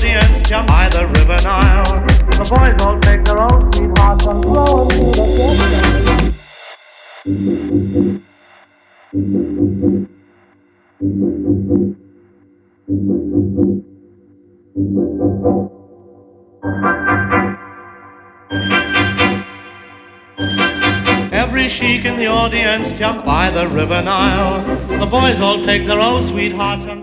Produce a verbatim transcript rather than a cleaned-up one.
audience jump by the river Nile. The boys all take their own sweethearts and throw into the distance. Every sheik in the audience jump by the river Nile. The boys all take their own sweethearts and